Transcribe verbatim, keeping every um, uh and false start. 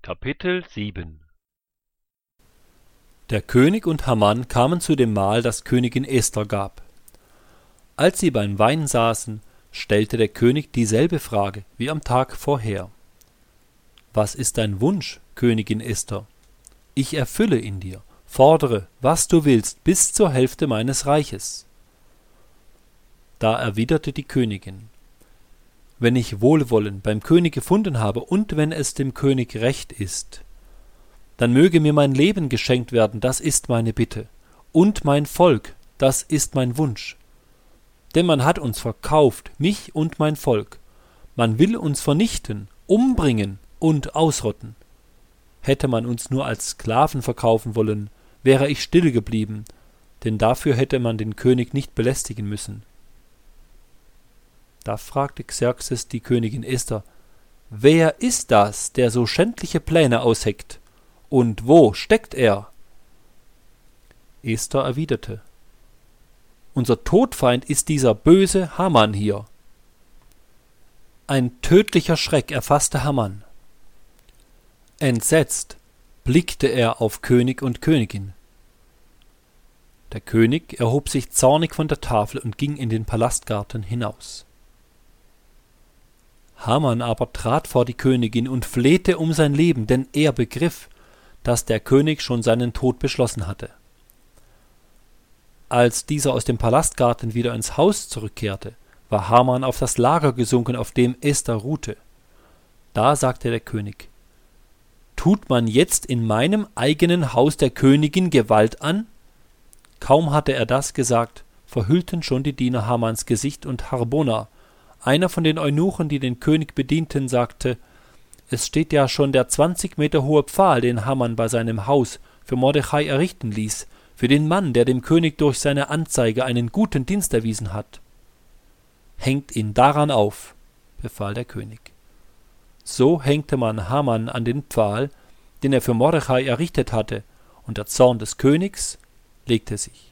Kapitel sieben. Der König und Haman kamen zu dem Mahl, das Königin Esther gab. Als sie beim Wein saßen, stellte der König dieselbe Frage wie am Tag vorher. »Was ist dein Wunsch, Königin Esther? Ich erfülle ihn dir, fordere, was du willst, bis zur Hälfte meines Reiches.« Da erwiderte die Königin: »Wenn ich Wohlwollen beim König gefunden habe und wenn es dem König recht ist, dann möge mir mein Leben geschenkt werden, das ist meine Bitte, und mein Volk, das ist mein Wunsch. Denn man hat uns verkauft, mich und mein Volk. Man will uns vernichten, umbringen und ausrotten. Hätte man uns nur als Sklaven verkaufen wollen, wäre ich still geblieben, denn dafür hätte man den König nicht belästigen müssen.« Da fragte Xerxes die Königin Esther: »Wer ist das, der so schändliche Pläne ausheckt? Und wo steckt er?« Esther erwiderte: »Unser Todfeind ist dieser böse Haman hier.« Ein tödlicher Schreck erfasste Haman. Entsetzt blickte er auf König und Königin. Der König erhob sich zornig von der Tafel und ging in den Palastgarten hinaus. Haman aber trat vor die Königin und flehte um sein Leben, denn er begriff, dass der König schon seinen Tod beschlossen hatte. Als dieser aus dem Palastgarten wieder ins Haus zurückkehrte, war Haman auf das Lager gesunken, auf dem Esther ruhte. Da sagte der König: »Tut man jetzt in meinem eigenen Haus der Königin Gewalt an?« Kaum hatte er das gesagt, verhüllten schon die Diener Hamans Gesicht, und Harbona, einer von den Eunuchen, die den König bedienten, sagte: »Es steht ja schon der zwanzig Meter hohe Pfahl, den Haman bei seinem Haus für Mordechai errichten ließ, für den Mann, der dem König durch seine Anzeige einen guten Dienst erwiesen hat.« »Hängt ihn daran auf«, befahl der König. So hängte man Haman an den Pfahl, den er für Mordechai errichtet hatte, und der Zorn des Königs legte sich.